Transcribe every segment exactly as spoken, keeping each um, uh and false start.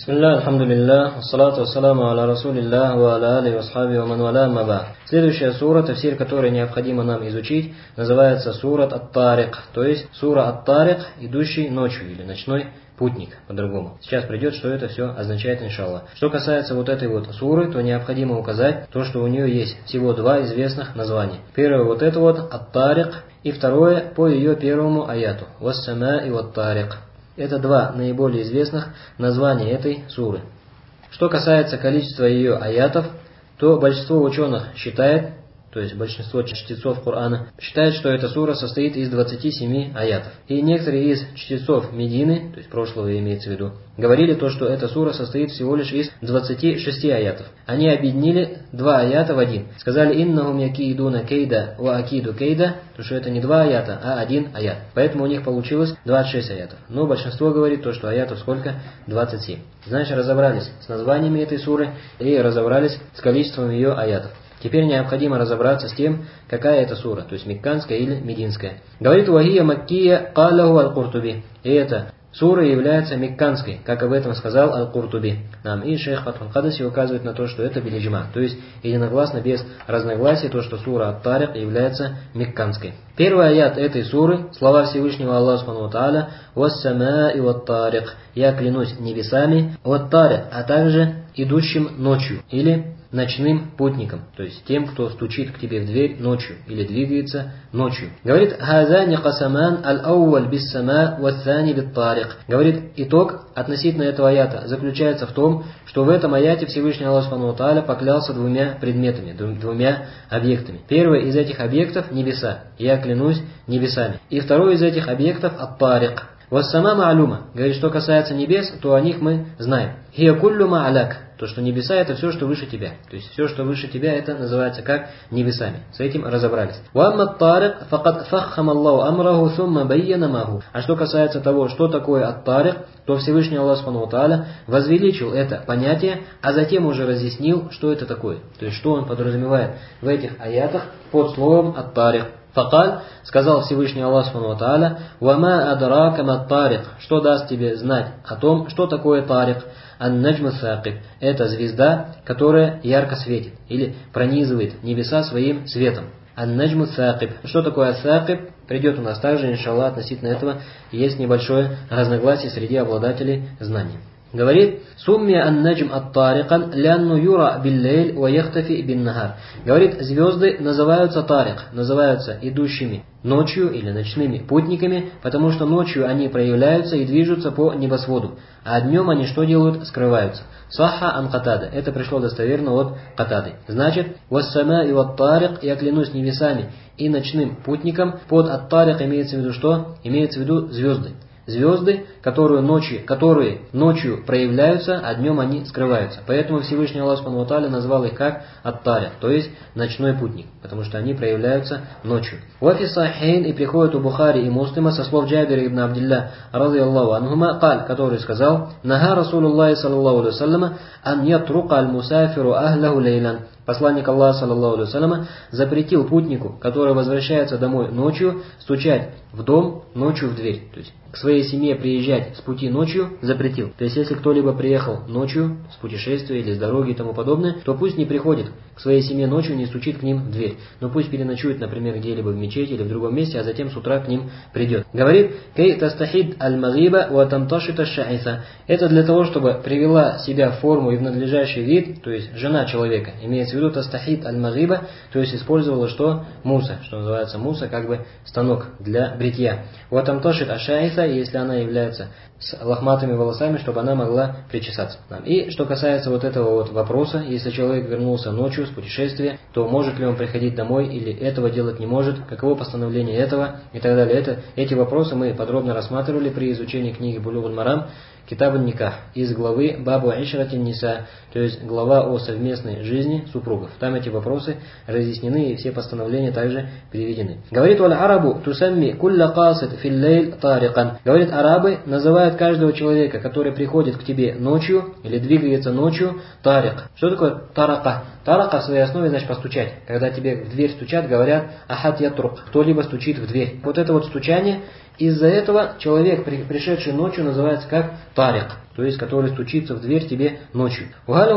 Бисмилля, алхамдулилля, ассалату вассаламу аля расулилля, ва аля али васхаби ва ман валя маба. Следующая сура, тафсир которой необходимо нам изучить, называется сурат ат-Тарик, то есть сура ат-Тарик, идущий ночью или ночной путник, по-другому. Сейчас придет, что это все означает, иншаллах. Что касается вот этой вот суры, то необходимо указать то, что у нее есть всего два известных названия. Первое вот это вот ат-Тарик, и второе по ее первому аяту вас-самаи ват-Тарик. Это два наиболее известных названия этой суры. Что касается количества ее аятов, то большинство ученых считает, то есть большинство чтецов Корана, считает, что эта сура состоит из двадцати семи аятов. И некоторые из чтецов Медины, то есть прошлого имеется в виду, говорили то, что эта сура состоит всего лишь из двадцати шести аятов. Они объединили два аята в один. Сказали «Иннахум якидуна кейда ва акиду кейда», то что это не два аята, а один аят. Поэтому у них получилось двадцать шесть аятов. Но большинство говорит то, что аятов сколько? двадцать семь. Значит, разобрались с названиями этой суры и разобрались с количеством ее аятов. Теперь необходимо разобраться с тем, какая это сура, то есть мекканская или мединская. Говорит «Вахия маккия калаху аль-Куртуби». И эта сура является мекканской, как об этом сказал аль-Куртуби. Нам и шейх Фатхуль Кадаси указывает на то, что это билиджма, то есть единогласно, без разногласий, то, что сура ат-Тарик является мекканской. Первый аят этой суры, слова Всевышнего Аллаха Субхану ва Тааля «Вас-самаи ват-Тарик». Я клянусь небесами, ват-Тарик, а также идущим ночью, или ночным путником, то есть тем, кто стучит к тебе в дверь ночью или двигается ночью. Говорит «Хазани касаман аль-ауваль биссама вассани бит-Тарик». Говорит, итог относительно этого аята заключается в том, что в этом аяте Всевышний Аллах Субхану ва Тааля поклялся двумя предметами, двумя объектами. Первый из этих объектов – небеса, я клянусь небесами. И второй из этих объектов – ат-Тарик. «Вассама ма'лума». Говорит, что касается небес, то о них мы знаем. «Хия куллю ма'аляк». То, что небеса – это все, что выше тебя. То есть все, что выше тебя, это называется как небесами. С этим разобрались. «Вамма ат-Тарик факад фаххама Аллаху амраху сумма байяна маху». А что касается того, что такое ат-Тарик, то Всевышний Аллах Субхану ва Тааля возвеличил это понятие, а затем уже разъяснил, что это такое. То есть что он подразумевает в этих аятах под словом ат-Тарик. Факаль, сказал Всевышний Аллах Субхану ва Тааля, «Вама адрака мат-Тарик». Что даст тебе знать о том, что такое Тарик? Ан-наджму сакиб. Это звезда, которая ярко светит или пронизывает небеса своим светом. Ан-наджму сакиб. Что такое сакиб? Придет у нас также, иншаллах, относительно этого есть небольшое разногласие среди обладателей знаний. Говорит, «Сумми ан-наджм ат-тарикан лянну юра биллейль ва яхтафи бин-нахар». Говорит, звезды называются тарик, называются идущими ночью или ночными путниками, потому что ночью они проявляются и движутся по небосводу, а днем они что делают? Скрываются. Сахха ан Катада. Это пришло достоверно от Катады. Значит, «Вассамаи ват-Тарик», я клянусь небесами и ночным путником. Под ат-Тарик имеется в виду что? Имеется в виду звезды. Звезды, которые ночью, которые ночью проявляются, а днем они скрываются. Поэтому Всевышний Аллах Субхану ва Тааля назвал их как ат-Тарик, то есть ночной путник, потому что они проявляются ночью. Вафи сахейн, и приходит у Бухари и Муслима со слов Джабира ибн Абдилля рази Аллаху анхума, каль, который сказал, «Нага Расулуллахи саллаллаху алейхи вассалям ан ятрука аль-мусафиру ахлаху лейлан». Посланник Аллаха саллаллаху алейхи вассалям запретил путнику, который возвращается домой ночью, стучать в дом ночью в дверь. То есть к своей семье приезжать с пути ночью запретил. То есть если кто-либо приехал ночью с путешествия или с дороги и тому подобное, то пусть не приходит к своей семье ночью, не стучит к ним в дверь. Но пусть переночует, например, где-либо в мечети или в другом месте, а затем с утра к ним придет. Говорит, «Кей тастахид аль-магиба ва тамташита шаиса». Это для того, чтобы привела себя в форму и в надлежащий вид, то есть жена человека, имеется в виду тастахид аль-магиба, то есть использовала что? Муса, что называется муса, как бы станок для бритья. «Ва тамташит ашаиса», если она является с лохматыми волосами, чтобы она могла причесаться. И что касается вот этого вот вопроса, если человек вернулся ночью с путешествия, то может ли он приходить домой или этого делать не может, каково постановление этого и так далее. Это, эти вопросы мы подробно рассматривали при изучении книги Булугуль Марам, Китаб ан-Никах, из главы Бабу Ишратин Ниса, то есть глава о совместной жизни супругов. Там эти вопросы разъяснены и все постановления также переведены. Говорит, «Валь арабу тусамми кулля касид фил лейль тарикан». Говорит, арабы называют каждого человека, который приходит к тебе ночью или двигается ночью, тарик. Что такое тарака? Тарака в своей основе значит постучать. Когда тебе в дверь стучат, говорят ахат ятрук. Кто-либо стучит в дверь. Вот это вот стучание, из-за этого человек, пришедший ночью, называется как тарик. то есть который стучится в дверь тебе ночью.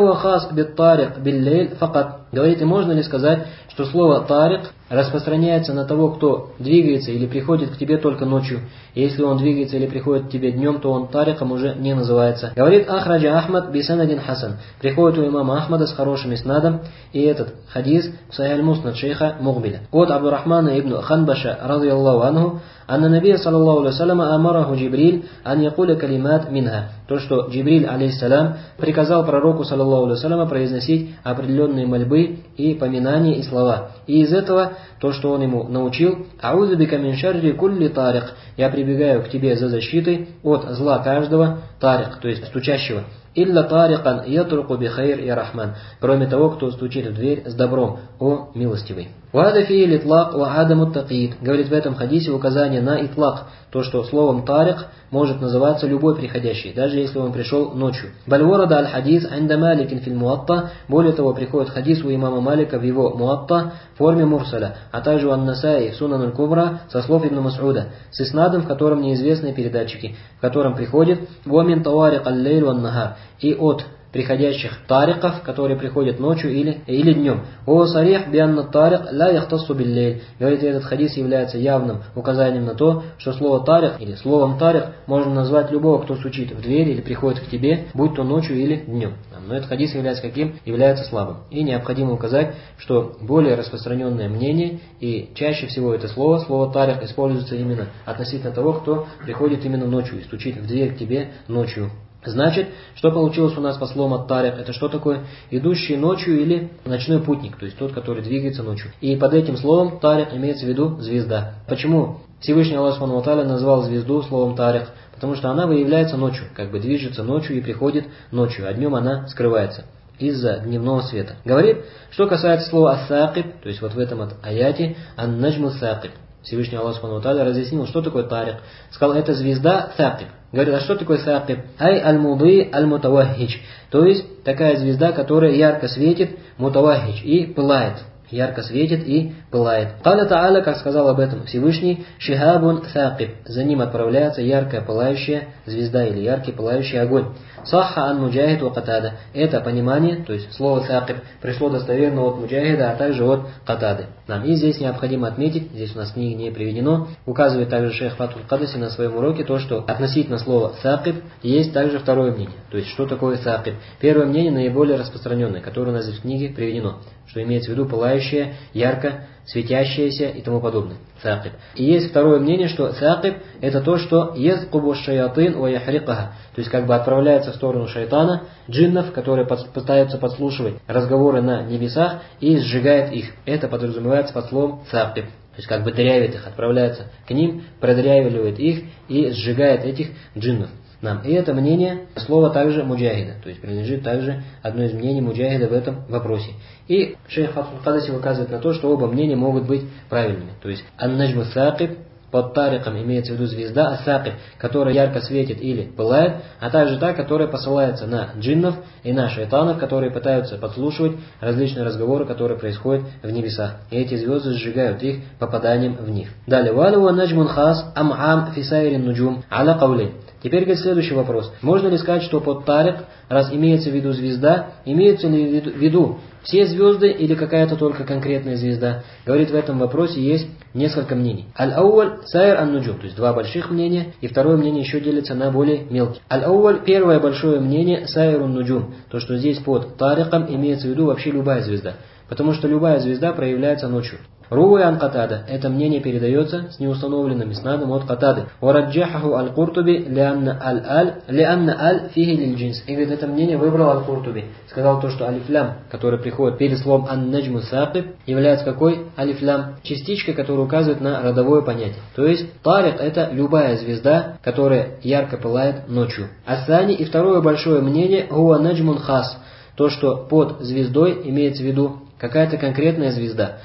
Говорит, и можно ли сказать, что слово «тарик» распространяется на того, кто двигается или приходит к тебе только ночью. И если он двигается или приходит к тебе днем, то он тариком уже не называется. Говорит Ахраджа Ахмад бисанадин хасан. Приходит у имама Ахмада с хорошим иснадом. И этот хадис в Сахих аль-Муснад шейха Мугбиля. От Абдуррахмана ибн Ханбаша, радийаллаху анху, анна набия саллаллаху алейхи саллама амараху Джибриль ан якуля калимат минха. То, что Джибриль алейхиссалям приказал пророку саллаллаху алейхи саллама произносить определенные мольбы и поминания и слова. И из этого то, что он ему научил, «Аузу бика мин шарри кулли тарик». Я прибегаю к тебе за защитой от зла каждого тарик, то есть стучащего. «Илля тарикан ятруку бихайр я рахман». Кроме того, кто стучит в дверь с добром, о милостивый. «Вада фи литлак ва адаму такид». Говорит в этом хадисе указание на итлак, то, что словом тарик может называться любой приходящий, даже если он пришел ночью. «Бальворада аль-хадис анда маликин филь муатта». Более того, приходит хадис у имама Малика в его муатта в форме мурсаля, а также у ан-Насаи сунан аль-Кубра со слов Ибн Мас'уда, с иснадом, в котором неизвестные передатчики, в котором приходит «Вамин таварик аль-лейль ван-нахар». И от приходящих тариков, которые приходят ночью или, или днем. «О сарих бианна тарик ла яхтассу биллейль». Говорит, этот хадис является явным указанием на то, что слово тарик или словом тарик можно назвать любого, кто стучит в дверь или приходит к тебе, будь то ночью или днем. Но этот хадис является каким? Является слабым. И необходимо указать, что более распространенное мнение, и чаще всего это слово, слово тарик используется именно относительно того, кто приходит именно ночью и стучит в дверь к тебе ночью. Значит, что получилось у нас по словам ат-тарик? Это что такое? Идущий ночью или ночной путник, то есть тот, который двигается ночью. И под этим словом тарик имеется в виду звезда. Почему Всевышний Аллах Субхану ва Тааля назвал звезду словом тарик? Потому что она выявляется ночью, как бы движется ночью и приходит ночью, а днем она скрывается из-за дневного света. Говорит, что касается слова ас-сакиб, то есть вот в этом вот аяте, ан-наджму сакиб. Всевышний Аллах Субхану ва Тааля разъяснил, что такое тарик. Сказал, это звезда сакиб. Говорит, а что такое сакиб? Ай аль-муды аль-мутавахич. То есть такая звезда, которая ярко светит, мутавахич, и пылает. Ярко светит и пылает. Каля Та'аля, как сказал об этом Всевышний, шихабун сакиб. За ним отправляется яркая пылающая звезда или яркий пылающий огонь. Сахха ан муджахид ва катада. Это понимание, то есть слово сакиб, пришло достоверно от муджахида, а также от катады. Нам и здесь необходимо отметить, здесь у нас в книге не приведено, указывает также шейх Фатхуль Кадаси на своем уроке, то, что относительно слова сакиб есть также второе мнение. То есть, что такое сакиб? Первое мнение наиболее распространенное, которое у нас здесь в книге приведено, что имеется в виду пылающее, ярко светящееся и тому подобное. Сакиб. И есть второе мнение, что сакиб это то, что язкубу шаятин ва яхрикаха, то есть как бы отправляется в сторону шайтана, джиннов, которые пытаются подслушивать разговоры на небесах и сжигает их. Это подразумевается под словом сакиб. То есть как бы дырявит их, отправляется к ним, продрявливает их и сжигает этих джиннов. Нам. И это мнение слова также муджахида, то есть принадлежит также одно из мнений муджахида в этом вопросе. И шейх Фатхуль Кадаси указывает на то, что оба мнения могут быть правильными. То есть ан-наджму сакиб, под тариком имеется в виду звезда, ас-сакиб, которая ярко светит или пылает, а также та, которая посылается на джиннов и на шайтанов, которые пытаются подслушивать различные разговоры, которые происходят в небесах. И эти звезды сжигают их попаданием в них. Далее. Валу наджмун хас ам-ам фисайрин нуджум аля кавли. Теперь, говорит, следующий вопрос. Можно ли сказать, что под тарик, раз имеется в виду звезда, имеются ли в виду все звезды или какая-то только конкретная звезда? Говорит, в этом вопросе есть несколько мнений. Аль-ауаль сайр ан-нуджум, то есть два больших мнения, и второе мнение еще делится на более мелкие. Аль-ауаль, первое большое мнение, сайр ан-нуджум, то, что здесь под тариком имеется в виду вообще любая звезда, потому что любая звезда проявляется ночью. Руя ан Катада. Это мнение передается с неустановленным иснадом от Катады. Вараджахаху аль-Куртуби лианна аль-аль лианна аль фихи лиль-джинс. И говорит, это мнение выбрал аль-Куртуби. Сказал то, что алифлям, который приходит перед словом ан-наджму сакиб, является какой? Алифлям. Частичка, которая указывает на родовое понятие. То есть тарик это любая звезда, которая ярко пылает ночью. Асани и второе большое мнение хуа наджмун хас. То, что под звездой имеется в виду какая-то конкретная звезда.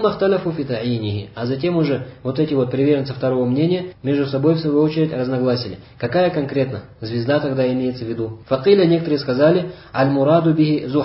А затем уже вот эти вот приверженцы второго мнения между собой в свою очередь разногласили. Какая конкретно звезда тогда имеется в виду? Факиля некоторые сказали аль-мураду бихи зухаль.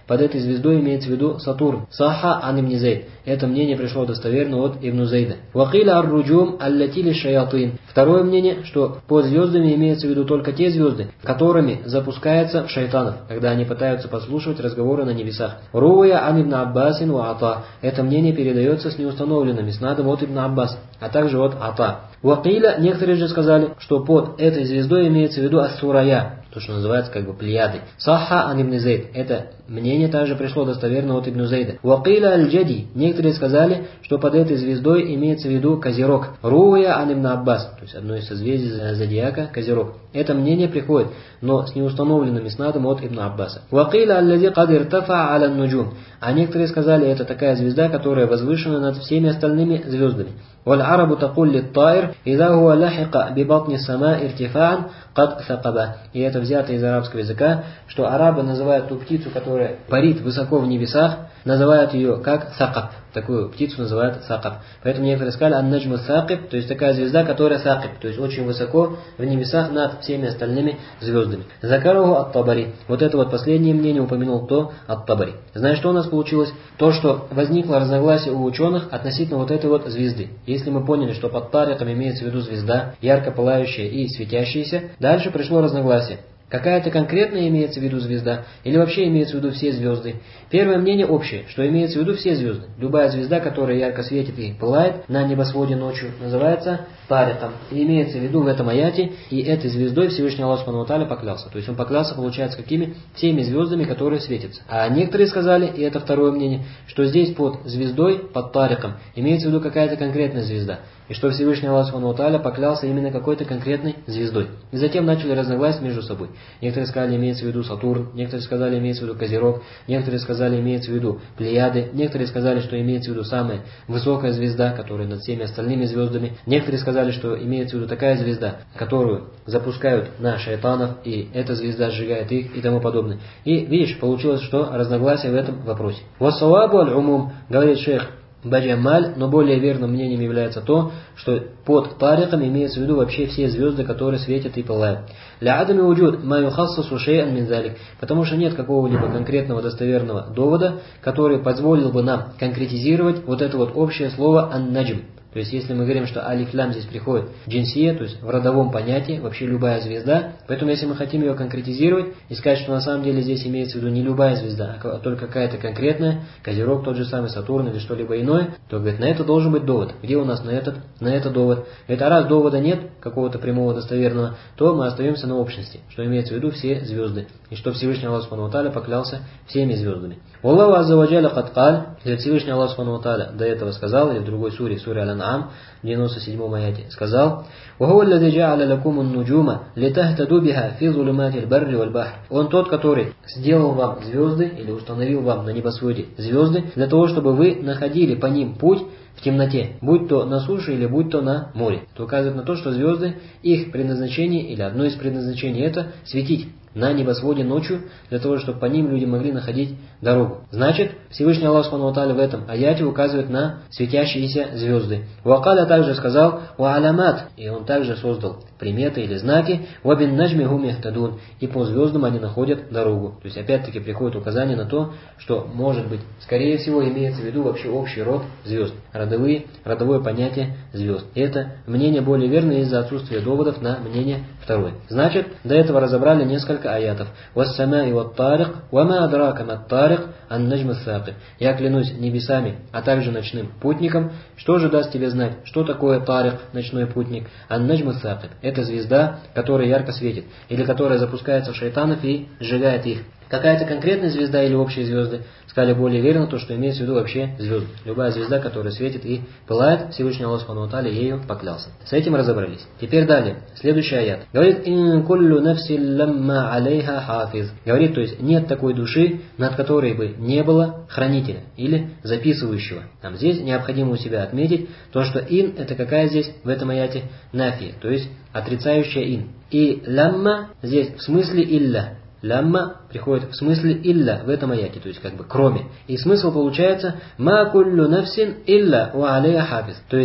Под этой звездой имеется в виду Сатурн. Саха ан ибн Зейд. Это мнение пришло достоверно от Ибн Зейда. Вакиля ар-руджум аллатили шаятин. Второе мнение, что под звездами имеется в виду только те звезды, которыми запускается шайтанов, когда они пытаются подслушивать разговоры на небесах. Руя ан ибн Аббасин ва Ата. Это мнение передается с неустановленным иснадом от Ибн Аббас, а также от Ата. Вакиля, некоторые же сказали, что под этой звездой имеется в виду ас-Сурая, то, что называется как бы плеяды. Саха ан ибн Зейд. Это мнение также пришло достоверно от Ибн Зейда. Вакиля аль-Джади. Некоторые сказали, что под этой звездой имеется в виду Козерог. Руя ан ибн Аббас. То есть одно из созвездий зодиака Козерог. Это мнение приходит, но с неустановленным иснадом от Ибн Аббаса. Вакиля аль-Лади кад иртафа аля нуджум. А некоторые сказали, это такая звезда, которая возвышена над всеми остальными звездами. والعرب تقول للطائر إذا هو لحق ببطن السماء ارتفاعا قد ثقبه. И это взято из арабского языка, что арабы называют ту птицу, которая парит высоко в небесах, называют ее как сакаб. Такую птицу называют сакаб. Поэтому некоторые сказали ан-наджму сакиб, то есть такая звезда, которая сакиб, то есть очень высоко в небесах над всеми остальными звездами. Закаруху ат-Табари. Вот это вот последнее мнение упомянул кто? Ат-Табари. Знаешь, что у нас получилось? То, что возникло разногласие у ученых относительно вот этой вот звезды. Если мы поняли, что под тариком имеется в виду звезда, ярко пылающая и светящаяся, дальше пришло разногласие. Какая-то конкретная имеется в виду звезда, или вообще имеется в виду все звезды? Первое мнение общее, что имеется в виду все звезды. Любая звезда, которая ярко светит и пылает на небосводе ночью, называется тариком. И имеется в виду в этом аяте, и этой звездой Всевышний Аллах Субхану ва Тааля поклялся. То есть он поклялся, получается, какими? Всеми звездами, которые светятся. А некоторые сказали, и это второе мнение, что здесь под звездой, под тариком, имеется в виду какая-то конкретная звезда. И что Всевышний Аллах Субхану ва Тааля поклялся именно какой-то конкретной звездой. И затем начали разногласия между собой. Некоторые сказали, имеется в виду Сатурн, некоторые сказали, имеется в виду Козерог, некоторые сказали, имеется в виду Плеяды, некоторые сказали, что имеется в виду самая высокая звезда, которая над всеми остальными звездами, некоторые сказали, что имеется в виду такая звезда, которую запускают на шайтанов, и эта звезда сжигает их и тому подобное. И видишь, получилось, что разногласия в этом вопросе. «Вассавабу аль-умум», говорит шейх Баджамаль, но более верным мнением является то, что под тариком имеется в виду вообще все звезды, которые светят и пылают. Ля адами уджуд ма юхассасу шей'ан мин залик, потому что нет какого-либо конкретного достоверного довода, который позволил бы нам конкретизировать вот это вот общее слово ан-наджм. То есть, если мы говорим, что алиф-лям здесь приходит джинсия, то есть в родовом понятии, вообще любая звезда, поэтому если мы хотим ее конкретизировать и сказать, что на самом деле здесь имеется в виду не любая звезда, а только какая-то конкретная, Козерог, тот же самый Сатурн или что-либо иное, то, говорит, на это должен быть довод. Где у нас на этот, на это довод? Говорит, а раз довода нет, какого-то прямого достоверного, то мы остаемся на общности, что имеется в виду все звезды. И что Всевышний Аллах Субхану ва Тааля поклялся всеми звездами. Аллаху азза ва джалля кад каль, Всевышний Аллах Субхану ва Тааля до этого сказал, или в другой суре, в суре Аль-Ан'ам, в девяносто седьмом аяте, сказал: «Ваху аллади джа'аля лакум ан-нуджума литахтаду биха фи зулуматил барри валь бахр». Он тот, который сделал вам звезды, или установил вам на небосводе звезды, для того, чтобы вы находили по ним путь в темноте, будь то на суше или будь то на море. Это указывает на то, что звезды, их предназначение, или одно из предназначений, это светить на небосводе ночью, для того, чтобы по ним люди могли находить дорогу. Значит, Всевышний Аллах Субхану ва Тааля в этом аяте указывает на светящиеся звезды. Вакаля также сказал «Ва алямат», и он также создал приметы или знаки «Ва бин наджми хум яхтадун», и по звездам они находят дорогу. То есть опять-таки приходит указание на то, что, может быть, скорее всего имеется в виду вообще общий род звезд, родовые, родовое понятие звезд. И это мнение более верное из-за отсутствия доводов на мнение второе. Значит, до этого разобрали несколько аятов. «Вассамаи ват-тарик, вама адрака мат-тарик, ан-наджму ас-сакиб». Я клянусь небесами, а также ночным путником. Что же даст тебе знать, что такое тарик, ночной путник? Ан-наджму ас-сакиб. Это звезда, которая ярко светит, или которая запускается в шайтанов и сжигает их. Какая-то конкретная звезда или общие звезды? Сказали более верно то, что имеется в виду вообще звезды. Любая звезда, которая светит и пылает, Всевышний Аллах Субхану ва Тааля ею поклялся. С этим разобрались. Теперь далее. Следующий аят. Говорит, «Ин куллю нафси ламма алейха хафиз». Говорит, то есть нет такой души, над которой бы не было хранителя или записывающего. Нам здесь необходимо у себя отметить то, что ин это какая здесь в этом аяте нафи, то есть отрицающая ин. И ламма здесь в смысле илля. Лямма приходит в смысле илля в этом аяте, то есть как бы кроме. И смысл получается ма куллю нафсин илля ва алейха хафиз. То есть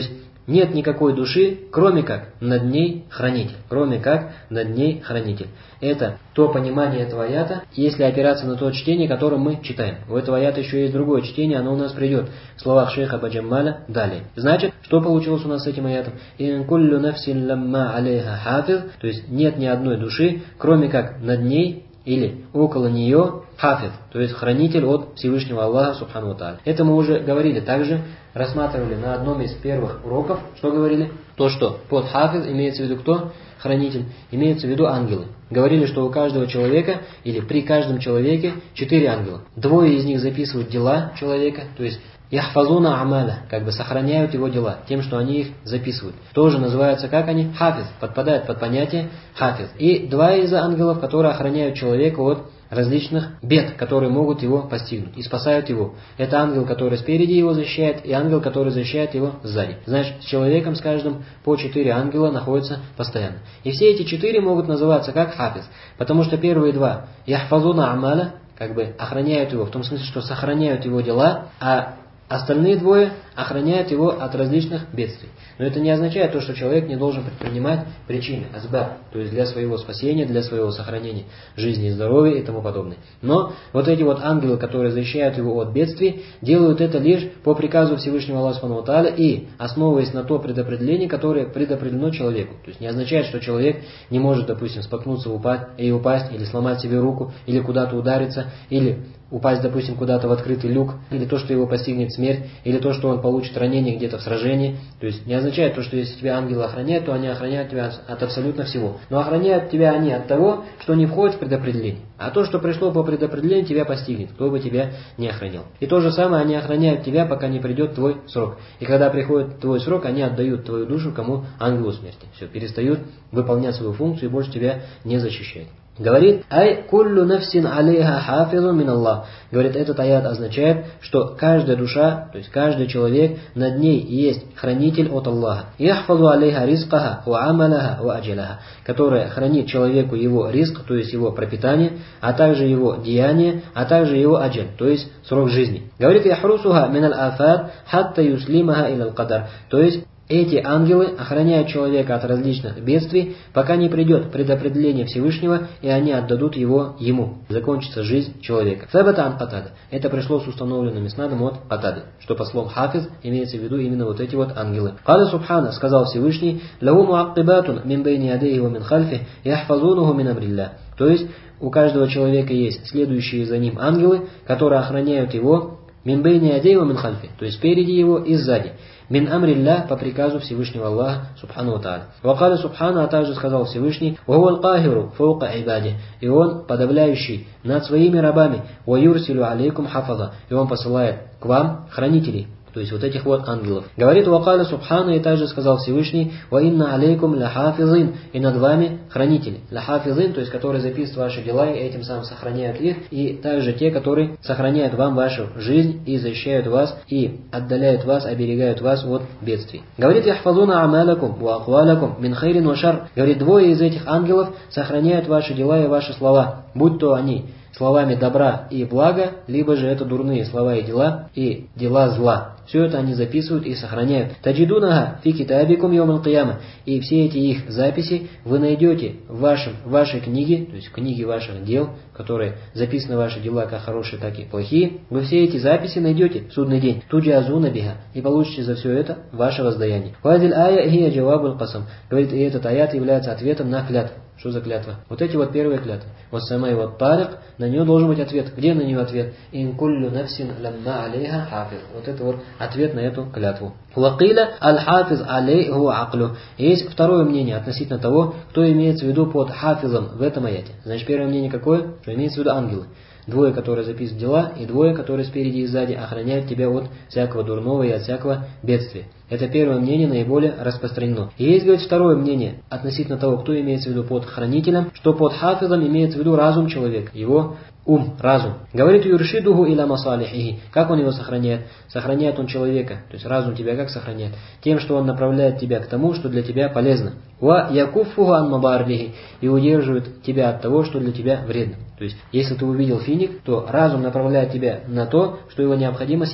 нет никакой души, кроме как над ней хранитель. Кроме как над ней хранитель. Это то понимание этого аята, если опираться на то чтение, которое мы читаем. У этого аята еще есть другое чтение, оно у нас придет в словах шейха Баджаммаля далее. Значит, что получилось у нас с этим аятом? «Ин куллю нафсин ламма алейха хафиз», то есть нет ни одной души, кроме как над ней или около нее хафиз, то есть хранитель от Всевышнего Аллаха Субхану ва Тааля. Это мы уже говорили, также рассматривали на одном из первых уроков, что говорили? То, что под хафиз имеется в виду кто? Хранитель, имеется в виду ангелы. Говорили, что у каждого человека или при каждом человеке четыре ангела. Двое из них записывают дела человека, то есть яхфазуна амаля, как бы сохраняют его дела, тем, что они их записывают. Тоже называется, как они? Хафиз, подпадает под понятие хафиз. И два из ангелов, которые охраняют человека от различных бед, которые могут его постигнуть и спасают его. Это ангел, который спереди его защищает, и ангел, который защищает его сзади. Значит, с человеком, с каждым по четыре ангела находятся постоянно. И все эти четыре могут называться как хафиз, потому что первые два яхфазуна амаля, как бы охраняют его, в том смысле, что сохраняют его дела, а остальные двое охраняют его от различных бедствий. Но это не означает то, что человек не должен предпринимать причины, асбаб, то есть для своего спасения, для своего сохранения жизни и здоровья и тому подобное. Но вот эти вот ангелы, которые защищают его от бедствий, делают это лишь по приказу Всевышнего Аллаха Субхану ва Тааля и основываясь на то предопределение, которое предопределено человеку. То есть не означает, что человек не может, допустим, споткнуться упасть, и упасть, или сломать себе руку, или куда-то удариться, или упасть, допустим, куда-то в открытый люк, или то, что его постигнет смерть, или то, что он получит ранение где-то в сражении. То есть не означает то, что если тебя ангелы охраняют, то они охраняют тебя от абсолютно всего. Но охраняют тебя они от того, что не входит в предопределение. А то, что пришло по предопределению, тебя постигнет, кто бы тебя не охранял. И то же самое, они охраняют тебя, пока не придет твой срок. И когда приходит твой срок, они отдают твою душу кому? Ангелу смерти. Все, перестают выполнять свою функцию и больше тебя не защищают. Говорит, ай куллю нафсин алейха хафизу мин Аллах. Говорит, этот аят означает, что каждая душа, то есть каждый человек, над ней есть хранитель от Аллаха. Яхфазу алейха ризкаха ва амаляха ва аджаляха, которая хранит человеку его ризк, то есть его пропитание, а также его деяние, а также его аджаль, то есть срок жизни. Говорит, яхрусуха мин аль-афат хатта юслимаха ил аль-кадар, то есть эти ангелы охраняют человека от различных бедствий, пока не придет предопределение Всевышнего, и они отдадут его ему. Закончится жизнь человека. Сабата ан Катада. Это пришло с установленным иснадом от Катады, что по словам хафиз имеется в виду именно вот эти вот ангелы. Каля Субхана, сказал Всевышний, лаху муаккибатун мин бейни ядейхи ва мин хальфи яхфазунуху мин амрилля. То есть у каждого человека есть следующие за ним ангелы, которые охраняют его мин бейни ядейхи ва мин хальфи, то есть спереди его и сзади. Мин амрилля, по приказу Всевышнего Аллаха Субхану ва Тааля. Вакаля Субхана, а также сказал Всевышний, вахуа аль-кахиру фаука ибади, и он подавляющий над своими рабами, ва юрсилю алейкум хафаза, и он посылает к вам хранителей, то есть вот этих вот ангелов. Говорит Вакаля Субхана, и также сказал Всевышний, ва инна алейкум ля хафизин, и над вами хранители. Ля хафизин, то есть которые записывают ваши дела и этим самым сохраняют их, и также те, которые сохраняют вам вашу жизнь и защищают вас, и отдаляют вас, оберегают вас от бедствий. Говорит яхфазуна амалакум ва ахвалакум мин хайрин ва шар. Говорит, двое из этих ангелов сохраняют ваши дела и ваши слова, будь то они словами добра и блага, либо же это дурные слова и дела, и дела зла. Все это они записывают и сохраняют. Таджидунага фи китабикум йомал кияма. И все эти их записи вы найдете в, вашем, в вашей книге, то есть в книге ваших дел, в которой записаны ваши дела как хорошие, так и плохие. Вы все эти записи найдете в судный день. Туджазуна биха. И получите за все это ваше воздаяние. Вадиль ая хия джавабуль касам. Говорит, и этот аят является ответом на клятву. Что за клятва? Вот эти вот первые клятвы. Вот сама и вот тарик, на нее должен быть ответ. Где на нее ответ? Ин куллю нафсин ламма алейха хафиз. Вот это вот ответ на эту клятву. Вакиля аль-хафиз алейху аклю. Есть второе мнение относительно того, кто имеется в виду под хафизом в этом аяте. Значит, первое мнение какое? Что имеется в виду ангелы. Двое, которые записывают дела, и двое, которые спереди и сзади охраняют тебя от всякого дурного и от всякого бедствия. Это первое мнение наиболее распространено. И есть, говорит, второе мнение относительно того, кто имеется в виду под хранителем, что под хафизом имеется в виду разум человека, его ум, разум. Говорит юршидуху иля масалихихи. Как он его сохраняет? Сохраняет он человека, то есть разум тебя как сохраняет? Тем, что он направляет тебя к тому, что для тебя полезно. Ва якуффуху ан мабарлихи. И удерживает тебя от того, что для тебя вредно. То есть, если ты увидел финик, то разум направляет тебя на то, что его необходимо съесть.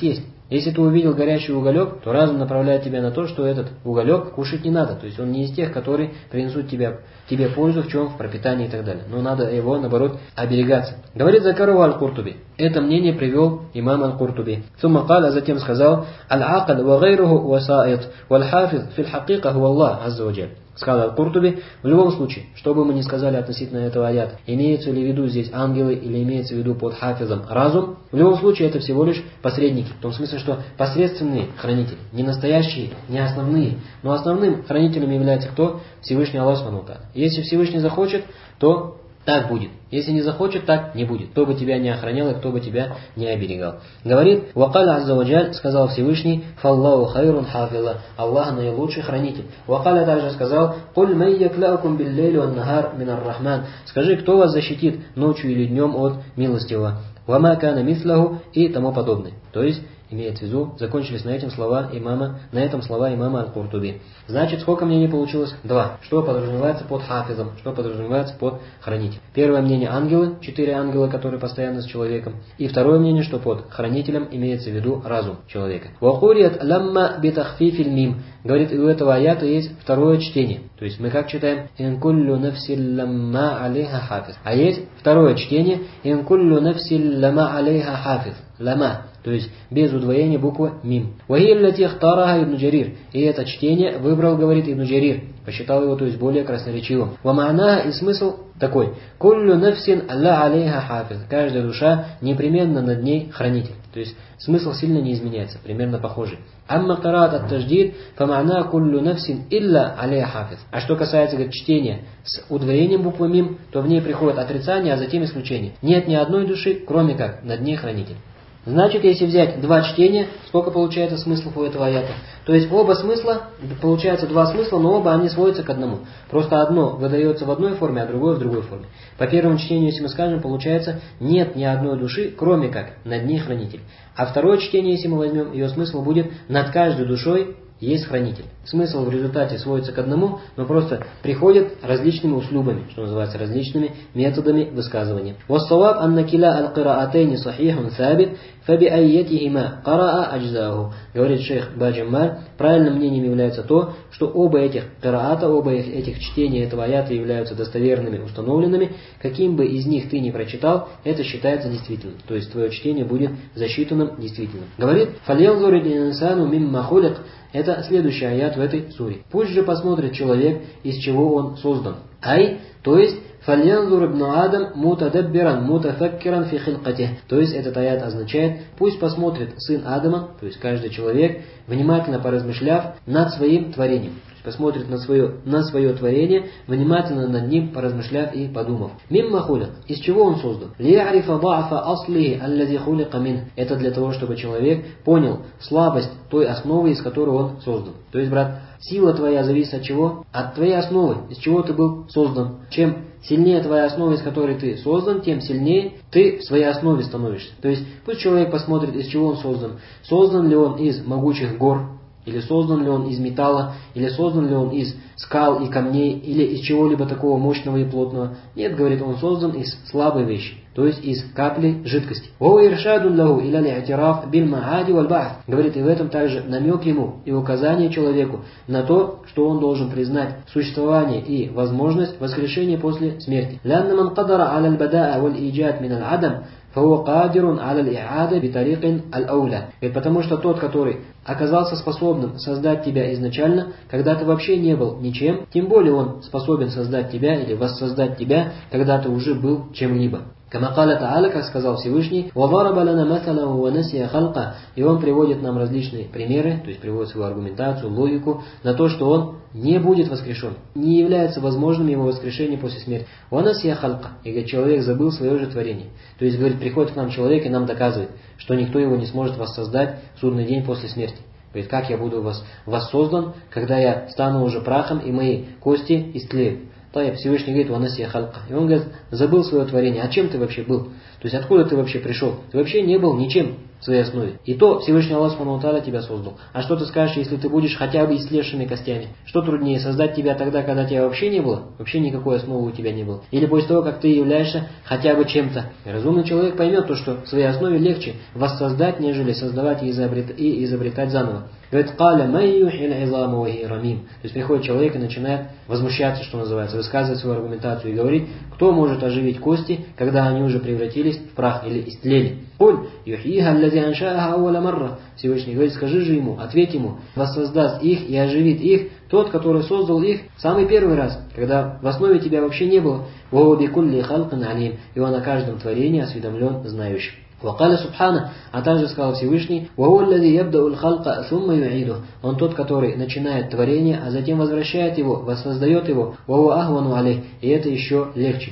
Если ты увидел горящий уголек, то разум направляет тебя на то, что этот уголек кушать не надо. То есть он не из тех, которые принесут тебе, тебе пользу в чем, в пропитании и так далее. Но надо его, наоборот, оберегаться. Говорит Закарова аль-Куртуби. Это мнение привел имам аль-Куртуби. Сумма каль, а затем сказал: «Аль-акад ва гайруху васаид, валь-хафиз фил хакика ху Аллах азза ва джаль». Сказал аль-Куртуби, в любом случае, что бы мы ни сказали относительно этого аята, имеется ли в виду здесь ангелы или имеется в виду под хафизом разум, в любом случае это всего лишь посредники. В том смысле, что посредственные хранители, не настоящие, не основные. Но основным хранителем является кто? Всевышний Аллах Субхану ва Тааля. Если Всевышний захочет, то так будет. Если не захочет, так не будет. Кто бы тебя не охранял и кто бы тебя не оберегал. Говорит, «Вакаля азза ва джаль», сказал Всевышний, «Фаллаху хайрун хафиза», Аллах наилучший хранитель. Вакаля также сказал, «Куль май якляукум билляйлю ан-нахар минар рахман», скажи, кто вас защитит ночью или днем от милостивого. «Вама кана мисляху» и тому подобное. То есть, имеется в виду, закончились на этом слова имама, на этом слова имама аль-Куртуби. Значит, сколько мнений получилось? Два. Что подразумевается под хафизом, что подразумевается под хранителем. Первое мнение ангелы, четыре ангела, которые постоянно с человеком. И второе мнение, что под хранителем имеется в виду разум человека. Вахурият ламма битахфифиль мим. Говорит, и у этого аята есть второе чтение. То есть мы как читаем? Инкуллю нафсил ламма алейха хафиз. А есть второе чтение. Инкуллю нафсил ламма алейха хафиз. Лама. То есть без удвоения буквы мим. Вахилляти хтараха ибн Джарир. И это чтение выбрал, говорит Ибн Джарир. Посчитал его, то есть более красноречивым. Вама'наха, и смысл такой. Куллю нафсин алла алейха хафиз. Каждая душа непременно над ней хранитель. То есть смысл сильно не изменяется, примерно похожий. Амма карат ат-таждид, фама'на куллю нафсин илля алейха хафиз. А что касается, говорит, чтения с удвоением буквы мим, то в ней приходит отрицание, а затем исключение. Нет ни одной души, кроме как над ней хранитель. Значит, если взять два чтения, сколько получается смыслов у этого аята? То есть оба смысла, получается два смысла, но оба они сводятся к одному. Просто одно выдается в одной форме, а другое в другой форме. По первому чтению, если мы скажем, получается нет ни одной души, кроме как над ней хранитель. А второе чтение, если мы возьмем, ее смысл будет над каждой душой есть хранитель. Смысл в результате сводится к одному, но просто приходят различными услубами, что называется, различными методами высказывания. وَالصَّوَابْ أَنَّ كِلَا الْقِرَاءَتَيْنِ صَحِيحٌ ثَابِتٌ فَبِأَيَّتِهِمَا قَرَأَ أَجْزَاهُ. Говорит шейх Баджаммар, правильным мнением является то, что оба этих қираата, оба этих чтения этого аята являются достоверными, установленными. Каким бы из них ты ни прочитал, это считается действительным. То есть твое чтение будет засчитанным действительным. Говорит, فَلْيَنْظُرِ الْإِنسَانُ مِمَّا خُلِقَ. Это следующий аят в этой суре. Пусть же посмотрит человек, из чего он создан. Ай, то есть, فَلْيَنْظُرْ ابْنُ آدَمْ مُتَدَبِّرًا مُتَفَكِّرًا فِي خِلْقَتِهِ. То есть, этот аят означает, пусть посмотрит сын Адама, то есть каждый человек, внимательно поразмышляв над своим творением. Посмотрит на свое, на свое творение, внимательно над ним поразмышляв и подумав. Мимма хулик. Из чего он создан? Ли'арифа да'фа аслихи аллази хулика мин. Это для того, чтобы человек понял слабость той основы, из которой он создан. То есть, брат, сила твоя зависит от чего? От твоей основы, из чего ты был создан. Чем сильнее твоя основа, из которой ты создан, тем сильнее ты в своей основе становишься. То есть, пусть человек посмотрит, из чего он создан. Создан ли он из могучих гор? Или создан ли он из металла, или создан ли он из скал и камней, или из чего-либо такого мощного и плотного. Нет, говорит, он создан из слабой вещи, то есть из капли жидкости. Говорит, и в этом также намек ему и указание человеку на то, что он должен признать существование и возможность воскрешения после смерти. Ведь потому что тот, который оказался способным создать тебя изначально, когда ты вообще не был ничем, тем более он способен создать тебя или воссоздать тебя, когда ты уже был чем-либо. Кама каля та'аля, как сказал Всевышний, وَضَرَبَ لَنَا مَثَلًا وَنَسِيَ خَلْقًا. И он приводит нам различные примеры, то есть приводит свою аргументацию, логику, на то, что он не будет воскрешен, не является возможным его воскрешение после смерти. وَنَسِيَ خَلْقًا. И говорит, человек забыл свое же творение. То есть, говорит, приходит к нам человек и нам доказывает, что никто его не сможет воссоздать в судный день после смерти. Говорит, как я буду вас, воссоздан, когда я стану уже прахом и мои кости истлеют. Таиб, Всевышний говорит, «Ванасия халка». И он говорит, забыл свое творение. А чем ты вообще был? То есть, откуда ты вообще пришел? Ты вообще не был ничем. в своей основе. И то Всевышний Аллах Субхану ва Тааля тебя создал. А что ты скажешь, если ты будешь хотя бы истлевшими костями? Что труднее, создать тебя тогда, когда тебя вообще не было? Вообще никакой основы у тебя не было. Или после того, как ты являешься хотя бы чем-то? И разумный человек поймет то, что в своей основе легче воссоздать, нежели создавать и изобретать, и изобретать заново. Говорит, «Каля майюхил изаму вахи рамим». То есть приходит человек и начинает возмущаться, что называется, высказывать свою аргументацию и говорить, кто может оживить кости, когда они уже превратились в прах или истлели. «Куль юхиха аллази аншааха ауаля марра». Всевышний говорит, скажи же ему, ответь ему, воссоздаст их и оживит их тот, который создал их в самый первый раз, когда в основе тебя вообще не было. «Ва бикулли халкан алим». И он о каждом творении осведомлен, знающий. Вакаля Субхана, а также сказал Всевышний, он тот, который начинает творение, а затем возвращает его, воссоздает его, и это еще легче.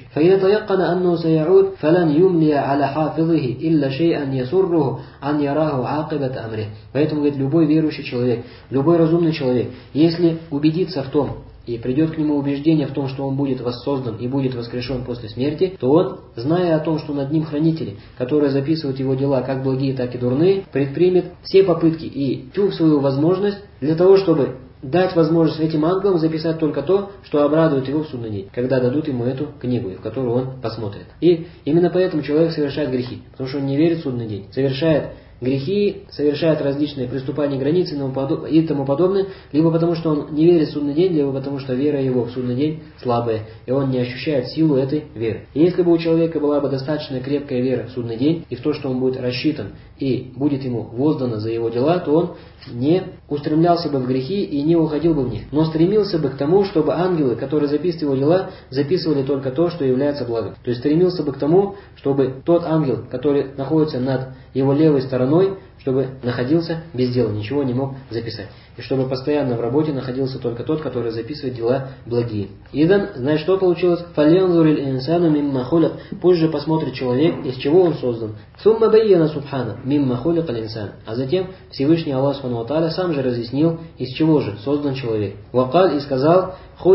Поэтому, говорит, любой верующий человек, любой разумный человек, если убедится в том, и придет к нему убеждение в том, что он будет воссоздан и будет воскрешен после смерти, то он, зная о том, что над ним хранители, которые записывают его дела, как благие, так и дурные, предпримет все попытки и всю свою возможность для того, чтобы дать возможность этим ангелам записать только то, что обрадует его в судный день, когда дадут ему эту книгу, в которую он посмотрит. И именно поэтому человек совершает грехи, потому что он не верит в судный день, совершает грехи, совершает различные преступления, границы и тому подобное, либо потому, что он не верит в судный день, либо потому, что вера его в судный день слабая, и он не ощущает силу этой веры. И если бы у человека была бы достаточно крепкая вера в судный день, и в то, что он будет рассчитан, и будет ему воздано за его дела, то он не устремлялся бы в грехи и не уходил бы в них, но стремился бы к тому, чтобы ангелы, которые записывают его дела, записывали только то, что является благом. То есть стремился бы к тому, чтобы тот ангел, который находится над его левой стороной, чтобы находился без дела, ничего не мог записать. И чтобы постоянно в работе находился только тот, который записывает дела благие. Идан, знаешь, что получилось? «Фальянзуриль инсану мимма хулик». Пусть же посмотрит человек, из чего он создан. «Сумма байяна субхана мимма хулик аль-инсан». А затем Всевышний Аллах Субхану ва Тааля сам же разъяснил, из чего же создан человек. «Вакаль» и сказал,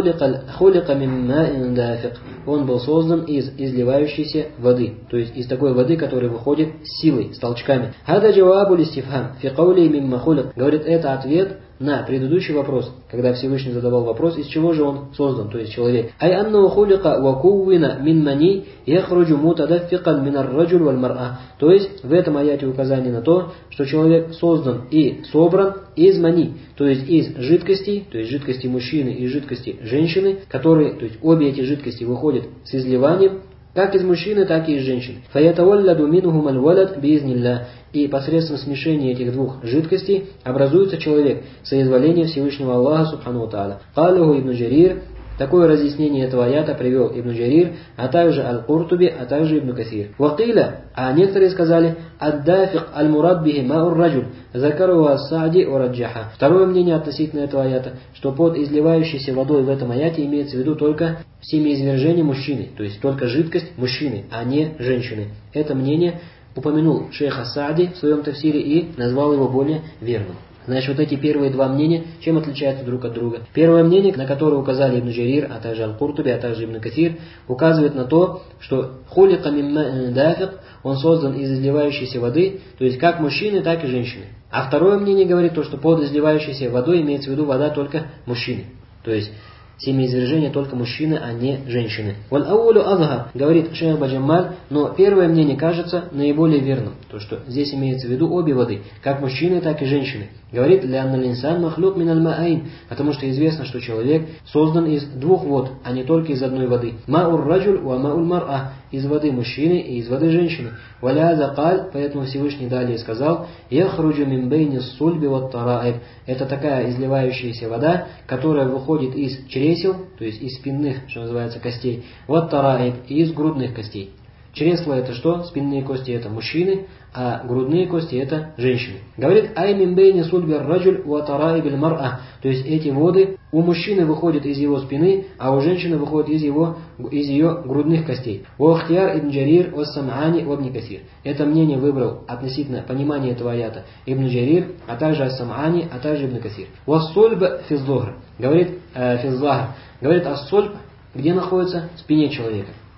«Хулика мимма индафик». Он был создан из изливающейся воды, то есть из такой воды, которая выходит с силой, с толчками. «Хада джавабу листифхам фи каули мимма хулик». Говорит, это ответ на предыдущий вопрос, когда Всевышний задавал вопрос, из чего же он создан, то есть человек. «Ай анну хулика ва куввина мин мани яхруджу мутадаффикан мин ар-раджуль валь мар'а». То есть в этом аяте указание на то, что человек создан и собран из мани, то есть из жидкостей, то есть жидкости мужчины и жидкости женщины, которые, то есть обе эти жидкости выходят с изливанием, как из мужчины, так и из женщины. «Фаятавалладу минхум аль-валад биизнилля». И посредством смешения этих двух жидкостей образуется человек, соизволение Всевышнего Аллаха Субхану ва Тааля. «Калюху ибн Джарир». Такое разъяснение этого аята привел Ибн Джарир, а также Аль-Куртуби, а также Ибн Касир. «Вакиля», а некоторые сказали, «Ад-дафик аль-мурад бихи маур раджуль, закару ас-саади ураджаха». Второе мнение относительно этого аята, что под изливающейся водой в этом аяте имеется в виду только семяизвержение мужчины, то есть только жидкость мужчины, а не женщины. Это мнение упомянул шейх ас-Саади в своем тафсире и назвал его более верным. Значит, вот эти первые два мнения, чем отличаются друг от друга? Первое мнение, на которое указали Ибн Джарир, а также Аль-Куртуби, а также Ибн Касир, указывает на то, что хулика мимма дафик, он создан из изливающейся воды, то есть как мужчины, так и женщины. А второе мнение говорит то, что под изливающейся водой имеется в виду вода только мужчины. То есть семяизвержение только мужчины, а не женщины. «Валь аулю азхар», говорит шейх Баджамаль, но первое мнение кажется наиболее верным. То, что здесь имеется в виду обе воды, как мужчины, так и женщины. Говорит, «Лянна линсан махлюк миналь ма'айн», потому что известно, что человек создан из двух вод, а не только из одной воды. «Маур раджуль ва мауль мар'а», из воды мужчины и из воды женщины. «Валя закаль», поэтому Всевышний далее сказал, «Яхруджу мин бейни сульби ват тараиб». Это такая изливающаяся вода, которая выходит из чресел, то есть из спинных, что называется, костей, ват тараиб, и из грудных костей. Чресла это что? Спинные кости это мужчины, а грудные кости это женщины. Говорит, ай мин бейни сульби раджуль ва тараиб мар'а. То есть эти воды у мужчины выходят из его спины, а у женщины выходят из, его, из ее грудных костей. Уахтияр ибн Джарир ос-Сам'ани ва ибн Касир. Это мнение выбрал относительно понимания этого аята Ибн Джарир, а также ос-Сам'ани, а также ибн Касир. Уас-сульб физ-зухр. Говорит, э, физ-захр. Говорит, ас-сульб, где находится? В спине человека.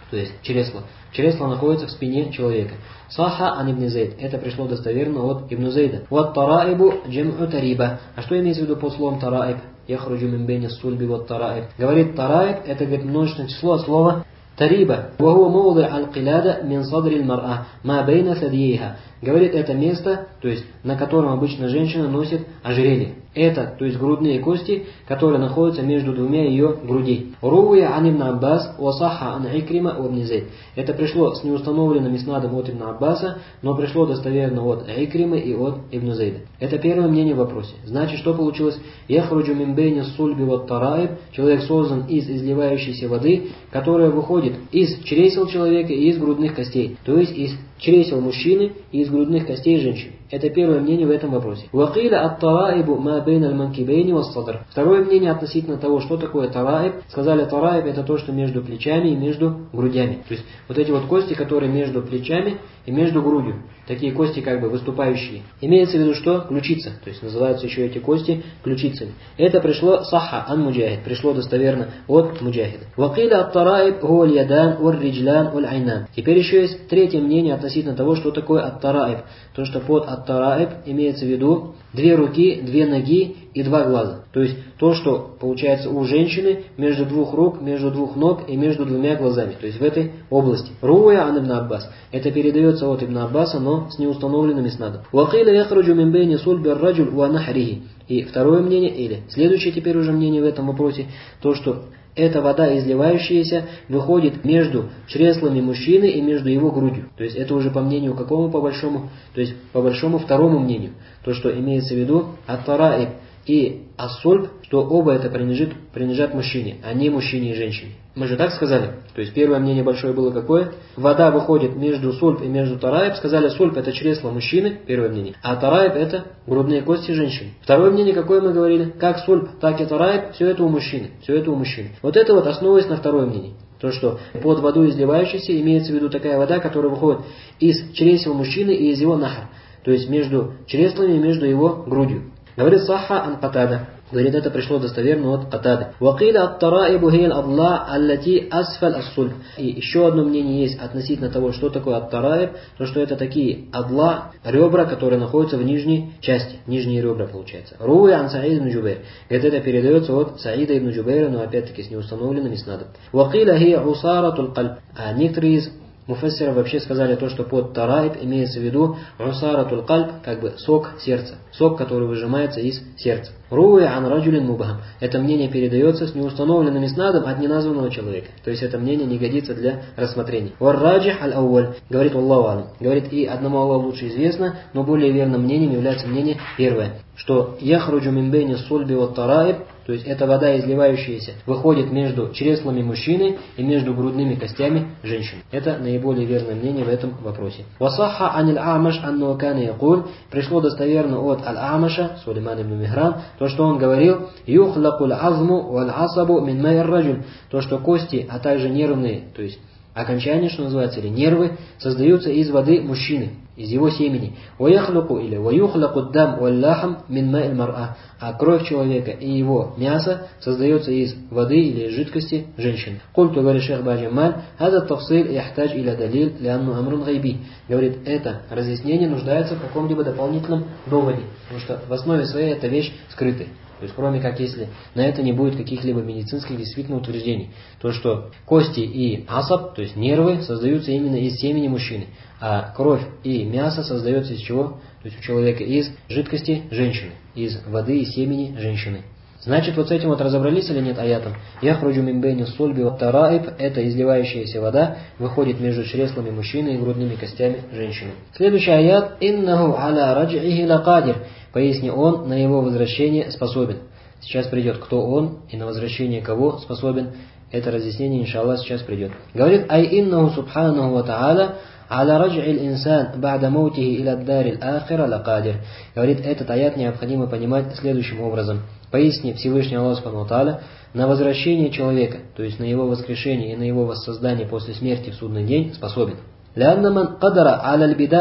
то есть чресло. Чресло находится в спине человека. Саха ан ибн Зейд. Это пришло достоверно от Ибн Зейда. Вот тараибу джам'у тариба. А что имеется в виду под словом тараиб? Яхруджу мин бейни сульби вот тараиб. Говорит тараиб, это говорит множественное число от слова тариба. Ваху моуды аль-киляда мин садри аль-мар'а ма бейна садьейха. Говорит, это место, то есть на котором обычно женщина носит ожерелье. Это, то есть грудные кости, которые находятся между двумя ее грудей. Руя ан ибн Аббас, уасаха ан Икрима ибн Зейд. Это пришло с неустановленным иснадом от ибн Аббаса, но пришло достоверно от Икримы и от ибн Зейда. Это первое мнение в вопросе. Значит, что получилось? Яхруджу мин бейни сульби вот тараиб. Человек создан из изливающейся воды, которая выходит из чресел человека и из грудных костей. То есть из чресел мужчины и из грудных костей женщины. Это первое мнение в этом вопросе. Вакиля ат-тараибу ма бейна аль-манкибейни вас-садр. Второе мнение относительно того, что такое тараиб. Сказали, тараиб это то, что между плечами и между грудями. То есть вот эти вот кости, которые между плечами и между грудью. Такие кости как бы выступающие. Имеется в виду что? Ключица. То есть называются еще эти кости ключицами. Это пришло саха ан муджахид. Пришло достоверно от муджахида. Вакиля ат-тараиб хуа аль-ядан валь-риджлян валь-айнан. Теперь еще есть третье мнение относительно того, что такое ат-тараиб. То, что под ат-тараиб имеется в виду две руки, две ноги и два глаза. То есть то, что получается у женщины между двух рук, между двух ног и между двумя глазами. То есть в этой области. Руя ан ибн Аббас. Это передается от ибн Аббаса, но с неустановленным иснадом. Вакиля яхруджу мин бейни сульби ар-раджуль ва нахрихи. И второе мнение, или следующее теперь уже мнение в этом вопросе, то, что эта вода, изливающаяся, выходит между чреслами мужчины и между его грудью. То есть это уже по мнению какому по большому? То есть по большому второму мнению. То, что имеется в виду ат-тараиб и ас-сульб, что оба это принадлежит, принадлежат мужчине, а не мужчине и женщине. Мы же так сказали. То есть первое мнение большое было какое? Вода выходит между сульб и между тараиб. Сказали, сульб это чресло мужчины, первое мнение. А тараиб это грудные кости женщины. Второе мнение какое мы говорили? Как сульб, так и тараиб, все это у мужчины. Все это у мужчины. Вот это вот основываясь на второе мнение. То, что под водой изливающейся имеется в виду такая вода, которая выходит из чресел мужчины и из его нахр. То есть между чреслами и между его грудью. Говорит саха ан Катада. Говорит, это пришло достоверно от Катады. Вакиля ат-тараибу хия аль-адла аллати асфаль ас-сульб. И еще одно мнение есть относительно того, что такое ат-тараиб, то что это такие адла, ребра, которые находятся в нижней части, нижние ребра получается. Руи ан Саид ибн Джубейр. Говорит, это передается от Саида ибн Джубейра, но опять-таки с неустановленным иснадом. Вакиля хия усаратуль кальб. А некоторые из муфассиры вообще сказали то, что под тараиб имеется в виду усаратуль кальб, как бы сок сердца, сок, который выжимается из сердца. Руи ан раджулин мубахам. Это мнение передается с неустановленным иснадом от неназванного человека. То есть это мнение не годится для рассмотрения. Вар-раджих аль-ауаль. Говорит Аллаху алям. Говорит, и одному Аллаху лучше известно, но более верным мнением является мнение первое. Что яхруджу мин бейни сульби вот тараиб. То есть эта вода, изливающаяся, выходит между чреслами мужчины и между грудными костями женщины. Это наиболее верное мнение в этом вопросе. Васаха аниль Амаш анну кана якуль. Пришло достоверно от Аль-Амаша, Сулейман ибн Михран, то, что он говорил, юхлакуль азму валь асабу мин майр раджуль. То, что кости, а также нервные, то есть окончания, что называется, или нервы, создаются из воды мужчины, из его семени. Ваяхлаку или ваюхлаку дам валлахам мин ма'иль мар'а. А кровь человека и его мясо создается из воды или из жидкости женщины. Культу, говорит шейх Баджамаль, хаза тафсиль яхтадж иля далил лянну амрун гайби. Говорит, это разъяснение нуждается в каком-либо дополнительном доводе, потому что в основе своей это вещь скрытая. То есть, кроме как, если на это не будет каких-либо медицинских действительно утверждений. То, что кости и асаб, то есть нервы, создаются именно из семени мужчины. А кровь и мясо создается из чего? То есть у человека из жидкости женщины. Из воды и семени женщины. Значит, вот с этим вот разобрались или нет аятом? Яхруджу мин бейни сульби вот тараиб. Это изливающаяся вода выходит между чреслами мужчины и грудными костями женщины. Следующий аят. Иннаху аля раджихи лакадир. Поясни, он на его возвращение способен. Сейчас придет, кто он и на возвращение кого способен. Это разъяснение, иншаллах, сейчас придет. Говорит, ай иннаху субханаху ва та'аля аля радж'иль инсан ба'да маутихи иля дариль ахира лакадир. Говорит, этот аят необходимо понимать следующим образом. Поясни, Всевышний Аллах Субхану ва Тааля на возвращение человека, то есть на его воскрешение и на его воссоздание после смерти в судный день способен. لأن من قدر على البداء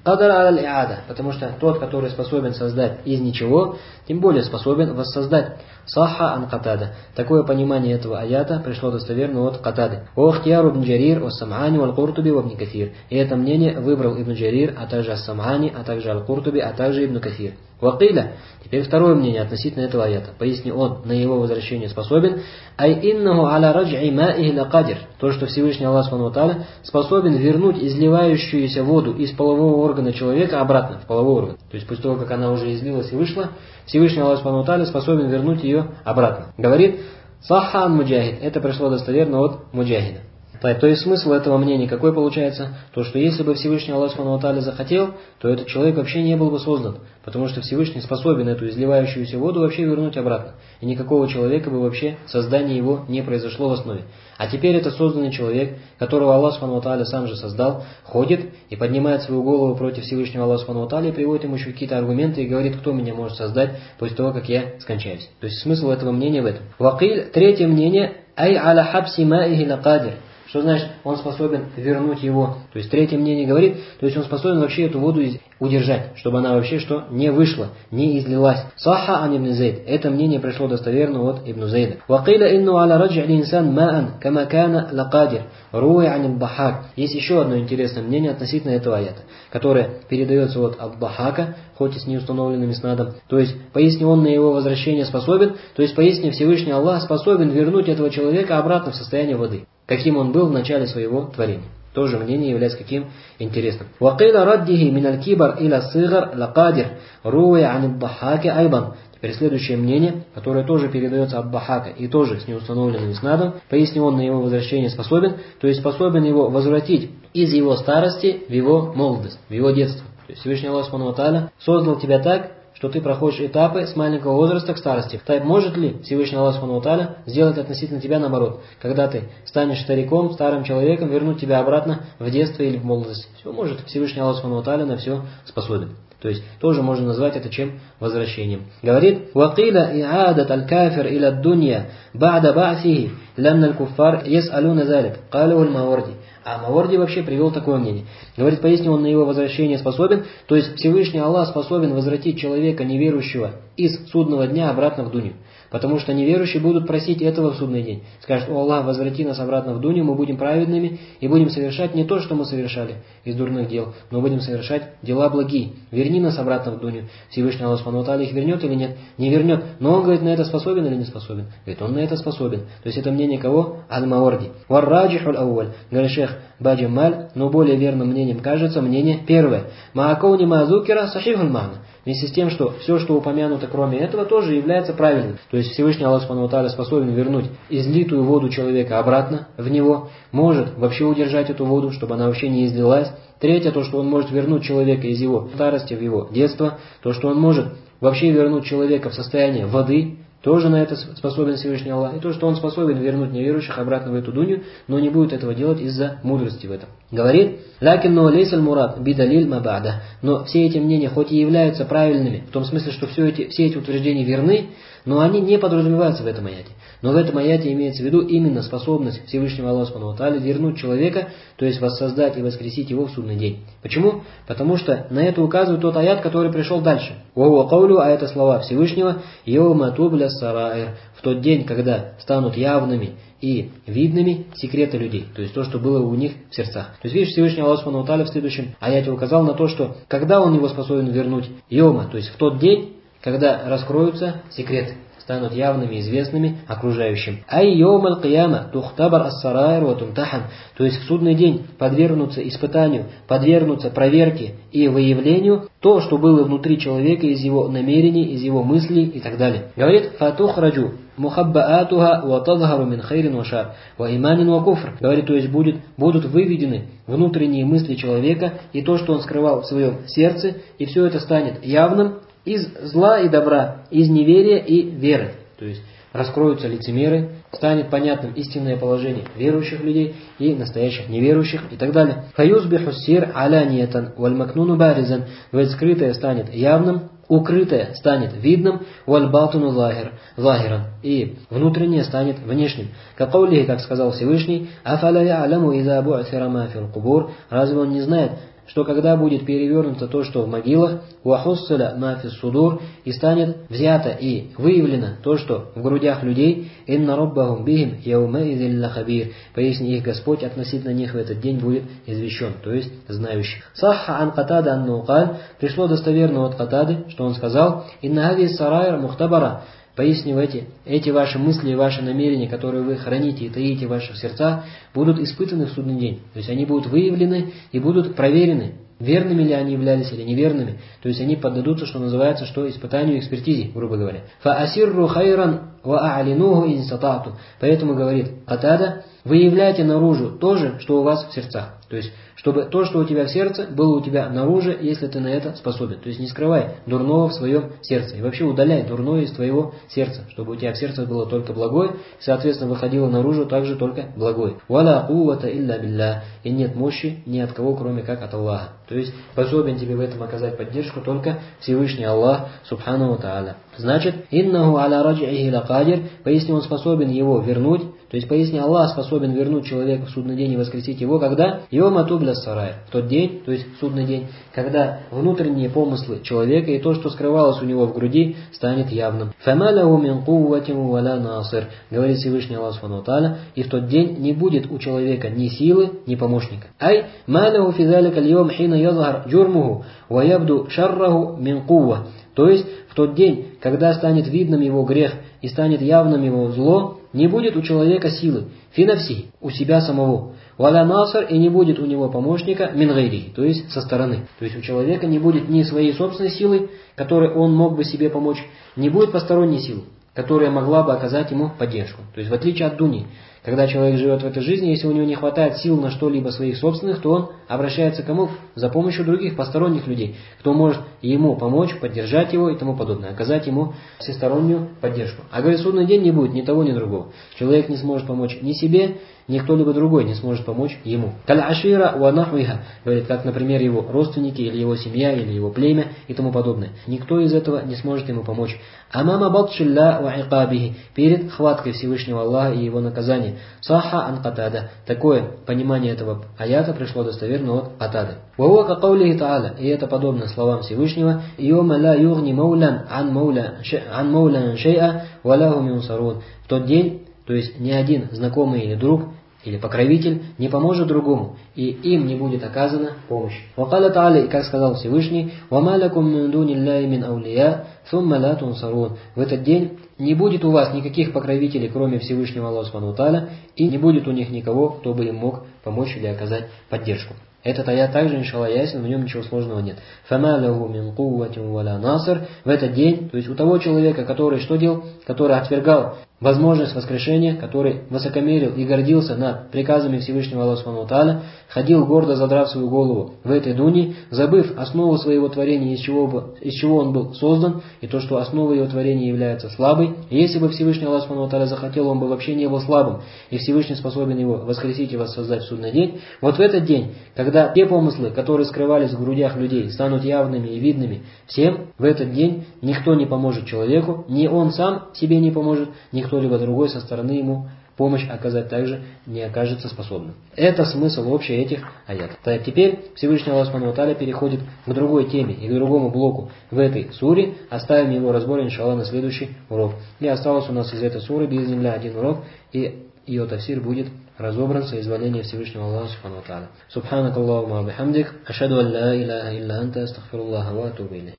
Кадар аль-иада, потому что тот, который способен создать из ничего, тем более способен воссоздать. Саха ан Катада. Такое понимание этого аята пришло достоверно от Катады. Охтияру ибн Джарир, ос-Сам'ани, валь-Куртуби, вабн Кафир. И это мнение выбрал ибн Джарир, а также ас-Сам'ани, а также аль-Куртуби, а также ибн Кафир. Вакиля. Теперь второе мнение относительно этого аята. Пояснил он, на его возвращение способен. Ай иннаху аля радж'i ма'ихи лакадир. То, что Всевышний Аллах Субхану ва Тааля способен вернуть изливающуюся воду из полового органа человека обратно в половой орган. То есть после того, как она уже излилась и вышла, Всевышний Аллах Субхану ва Тааля способен вернуть ее обратно. Говорит, сахха ан муджахид. Это пришло достоверно от муджахида. То есть смысл этого мнения какой получается? То, что если бы Всевышний Аллах Субхану ва Тааля захотел, то этот человек вообще не был бы создан. Потому что Всевышний способен эту изливающуюся воду вообще вернуть обратно. И никакого человека бы вообще создание его не произошло в основе. А теперь этот созданный человек, которого Аллах Субхану ва Тааля сам же создал, ходит и поднимает свою голову против Всевышнего Аллаха Субхану ва Тааля и приводит ему еще какие-то аргументы и говорит, кто меня может создать после того, как я скончаюсь. То есть смысл этого мнения в этом. Вакиль, третье мнение, ай аля хабси ма'ихи лакадир. Что значит, он способен вернуть его. То есть третье мнение говорит, то есть он способен вообще эту воду удержать, чтобы она вообще что не вышла, не излилась. Саха ан ибн Зейд. Это мнение пришло достоверно от ибн Зейда. Вакиля инну аля радж'и линсан ма'ан кама кана лакадир. Руи ан ибн-Дахак. Есть еще одно интересное мнение относительно этого аята, которое передается от Абд-Дахака, хоть и с неустановленным иснадом. То есть, пояснив он на его возвращение способен, то есть, пояснив Всевышний Аллах способен вернуть этого человека обратно в состояние воды, каким он был в начале своего творения. Тоже мнение является каким интересным. Вакиля раддихи миналь кибар иля сигар лакадир. Руи ан ибн-Дахаки айбан. Теперь следующее мнение, которое тоже передается от Дахака и тоже с неустановленным иснадом, пояснив он на его возвращение способен, то есть способен его возвратить из его старости в его молодость, в его детство. То есть Всевышний Аллах Субхану ва Тааля создал тебя так, что ты проходишь этапы с маленького возраста к старости. Так может ли Всевышний Аллах Субхану ва Тааля сделать относительно тебя наоборот? Когда ты станешь стариком, старым человеком, вернуть тебя обратно в детство или в молодость. Все может. Всевышний Аллах Субхану ва Тааля на все способен. То есть тоже можно назвать это чем? Возвращением. Говорит, «Вакиля и'адат аль-кафир иля дунья ба'да ба'фихи лямна аль-куффар яс'алуна залик». Калю аль-Маворди. А Маворди вообще привел такое мнение. Говорит, пояснил он на его возвращение способен, то есть Всевышний Аллах способен возвратить человека неверующего из судного дня обратно в дунью. Потому что неверующие будут просить этого в судный день. Скажут, о Аллах, возврати нас обратно в дунью, мы будем праведными и будем совершать не то, что мы совершали из дурных дел, но будем совершать дела благие. Верни нас обратно в дунью. Всевышний Аллах Субхану ва Тааля их вернет или нет? Не вернет. Но он, говорит, на это способен или не способен? Говорит, он на это способен. То есть это мнение кого? Аль-Маворди. Вар-раджихуль ауаль. Говорит шейх Баджамаль, но более верным мнением кажется мнение первое. Маакауни мазукира сахихуль мана. Вместе с тем, что все, что упомянуто кроме этого, тоже является правильным. То есть Всевышний Аллах Субхану ва Тааля способен вернуть излитую воду человека обратно в него, может вообще удержать эту воду, чтобы она вообще не излилась. Третье, то, что он может вернуть человека из его старости в его детство, то, что он может вообще вернуть человека в состояние воды, тоже на это способен Всевышний Аллах. И то, что он способен вернуть неверующих обратно в эту дунью, но не будет этого делать из-за мудрости в этом. Говорит, «Лякинну лейсаль мурад бидалиль мабада». Но все эти мнения, хоть и являются правильными, в том смысле, что все эти, все эти утверждения верны, но они не подразумеваются в этом аяте. Но в этом аяте имеется в виду именно способность Всевышнего Аллаха Субхану ва Тааля вернуть человека, то есть воссоздать и воскресить его в судный день. Почему? Потому что на это указывает тот аят, который пришел дальше. «Вахуа каулю», а это слова Всевышнего, «Йоума тубля сараир», в тот день, когда станут явными и видными секреты людей, то есть то, что было у них в сердцах. То есть видишь, Всевышний Аллах Субхану ва Тааля в следующем аяте указал на то, что когда он его способен вернуть, йома, то есть в тот день, когда раскроются секреты, станут явными, известными окружающим. Ай йоум аль-кияма тухтабар ас-сараир ва тумтахан. То есть в судный день подвергнутся испытанию, подвергнутся проверке и выявлению то, что было внутри человека из его намерений, из его мыслей и так далее. Говорит, фатухраджу мухаббаатуха ва тазхару мин хайрин ва шар ва иманин ва куфр. Говорит, то есть будет, будут выведены внутренние мысли человека и то, что он скрывал в своем сердце, и все это станет явным, из зла и добра, из неверия и веры. То есть раскроются лицемеры, станет понятным истинное положение верующих людей и настоящих неверующих и так далее. Фаюзбиху сир аляньятан валь макнуну баризан. Ведь скрытое станет явным, укрытое станет видным, валь батуну захиран. И внутреннее станет внешним. Как сказал Всевышний, афаля я'ламу иза бу'thира ма фил кубур. Разве он не знает, что когда будет перевернуто то, что в могилах, «Вахуссаля мафис судур», и станет взято и выявлено то, что в грудях людей, «Инна роббахум бихим яумаидин лахабир», поясни, их Господь относительно них в этот день будет извещен, то есть знающий. Сахха ан Катада анну каль, пришло достоверно от Катады, что он сказал, «Инна хади сарайр мухтабара», пояснивайте, эти ваши мысли и ваши намерения, которые вы храните и таите в ваших сердцах, будут испытаны в судный день. То есть они будут выявлены и будут проверены, верными ли они являлись или неверными. То есть они поддадутся, что называется, что испытанию, экспертизе, грубо говоря. «Фаасирру хайран ва а'линуху ин сатату». Поэтому говорит Катада, выявляйте наружу то же, что у вас в сердцах. То есть, чтобы то, что у тебя в сердце, было у тебя наружу, если ты на это способен. То есть не скрывай дурного в своем сердце. И вообще удаляй дурное из твоего сердца, чтобы у тебя в сердце было только благое, и, соответственно, выходило наружу также только благое. «Валя куввата илля билля». И нет мощи ни от кого, кроме как от Аллаха. То есть способен тебе в этом оказать поддержку только Всевышний Аллах, субхану ва тааля. Значит, «Иннаху аля раджихи лакадир», поясни, он способен его вернуть. То есть, поясни, Аллах способен вернуть человека в судный день и воскресить его, когда? Йома тубля сарай. В тот день, то есть в судный день, когда внутренние помыслы человека и то, что скрывалось у него в груди, станет явным. Фамалаху мин кувватин валя насир, говорит Всевышний Аллах субхану ва тааля, и в тот день не будет у человека ни силы, ни помощника. Ай, малаху фи залика аль-йом хина язхар джурмуху ва ябду шарраху мин кувва. То есть, в тот день, когда станет видным его грех и станет явным его зло, не будет у человека силы, финафси, у себя самого, валя наср, и не будет у него помощника, мин гайри, то есть со стороны. То есть у человека не будет ни своей собственной силы, которой он мог бы себе помочь, не будет посторонней силы, которая могла бы оказать ему поддержку. То есть в отличие от дуни, когда человек живет в этой жизни, если у него не хватает сил на что-либо своих собственных, то он обращается к кому? За помощью других посторонних людей, кто может ему помочь, поддержать его и тому подобное, оказать ему всестороннюю поддержку. А говорит, судный день не будет ни того, ни другого. Человек не сможет помочь ни себе, ни кто-либо другой не сможет помочь ему. Каль-ашира ва нахвиха, говорит, как, например, его родственники, или его семья, или его племя и тому подобное. Никто из этого не сможет ему помочь. Амама батшилля ва икабихи, перед хваткой Всевышнего Аллаха и его наказания. Саха ан Катада. Такое понимание этого аята пришло достоверно от Катады. Ва ка каулихи та'аля, и это подобно словам Всевышнего, йома ла югни маулян ан маулян шей'a ва лаху миусарун. В тот день, то есть ни один знакомый или друг, или покровитель не поможет другому, и им не будет оказана помощь. Вакаля та'аля, и как сказал Всевышний, «Вама лакум мин дуниллахи мин аулия, сумма ла тунсарун». В этот день не будет у вас никаких покровителей, кроме Всевышнего Аллаха субхану ва тааля, и не будет у них никого, кто бы им мог помочь или оказать поддержку. Этот аят также, иншаллах, ясен, в нем ничего сложного нет. «Фама лаху мин кувватин валя наср». В этот день, то есть у того человека, который что делал? Который отвергал возможность воскрешения, который высокомерил и гордился над приказами Всевышнего Аллаха субхану ва тааля, ходил гордо задрав свою голову в этой дуне, забыв основу своего творения, из чего, бы, из чего он был создан, и то, что основой его творения является слабой. И если бы Всевышний Аллах субхану ва тааля захотел, он бы вообще не был слабым, и Всевышний способен его воскресить и воссоздать в судный день. Вот в этот день, когда те помыслы, которые скрывались в грудях людей, станут явными и видными всем, в этот день никто не поможет человеку, ни он сам себе не поможет, ни кто-либо другой со стороны ему помощь оказать также не окажется способным. Это смысл общий этих аятов. Так, теперь Всевышний Аллах субхану ва тааля переходит к другой теме и к другому блоку в этой суре. Оставим его разбор, иншаллах, на следующий урок. И осталось у нас из этой суры, би'изнилля, один урок, и ее тафсир будет разобран с изволения Всевышнего Аллаха субхану ва тааля. Субханак Аллахумма бихамдик, ашхаду ан ла илляха илля анта, астагфируллаха ва атубу илейх.